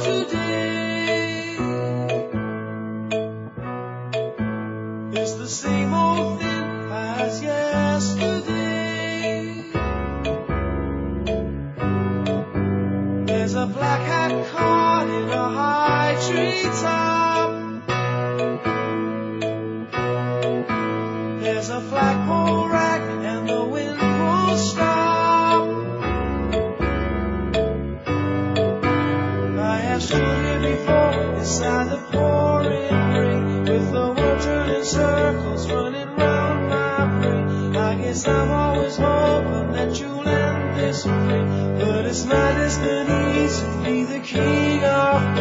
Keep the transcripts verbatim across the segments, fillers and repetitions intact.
today. It's the same old thing as yesterday. There's a black hat caught in a high tree top. There's a flagpole rack and the wind won't stop. I have stood here before inside the pouring rain, with the world turning circles running round my brain. I guess I'm always hoping that you'll end this way, but it's my destiny to be the king of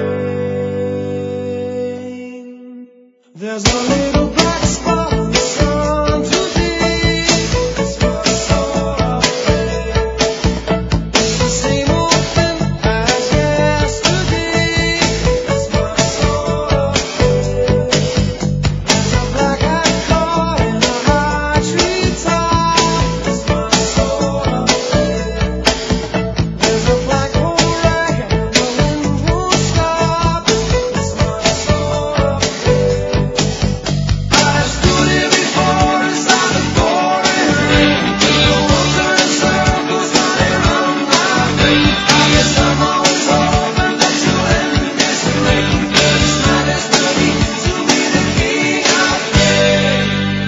rain. There's a little black spot on the sun today. It's my soul afraid. It's the same old thing as yesterday. It's my soul afraid. There's a black hat caught in a high tree top. It's my soul afraid. There's a flagpole rack and the wind won't stop. It's my soul afraid. I stood here before inside the pouring rain, with the world turning circles running round my brain. I guess I'm always hoping that you'll end this rain, but it's my destiny to be the king of rain.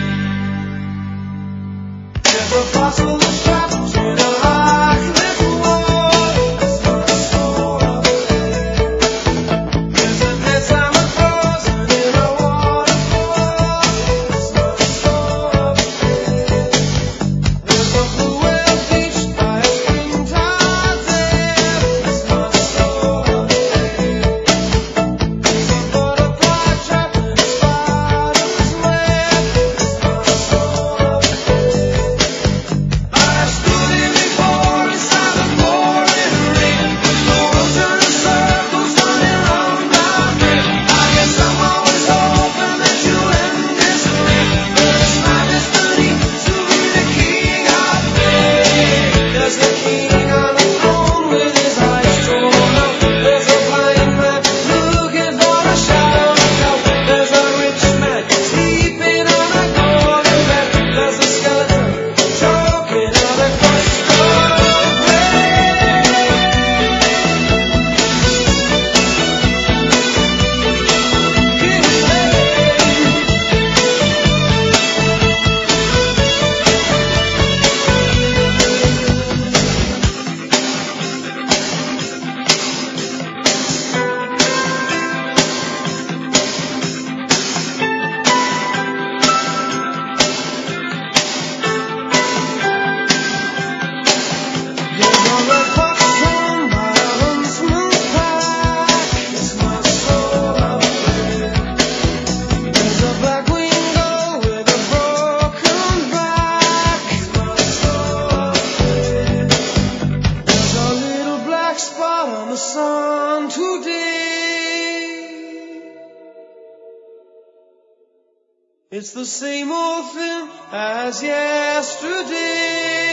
There's a fossil that's trapped in a high cliff wall. It's my soul afraid. There's a dead salmon frozen in a waterfall. It's my soul afraid. There's a blue whale beached by a springtime day. It's my soul afraid. There's a butterfly trapped in a spider's web. It's my soul afraid. I stood here before inside the pouring rain, with the world turning circles running round my brain. I guess I'm always hoping that you'll end this rain, but it's my destiny to be the king of rain. There's a king on the throne with his eyes drawn up. There's a blind man looking for a shadow to help. There's a rich man sleeping on a golden bed. There's a skeleton choking on a crust of bread. There's a red fox hung by a huntsman's pack. It's my soul afraid. There's a black winged gull with a broken back. It's my soul afraid. There's a little black spot on the sun today. It's the same old thing as yesterday.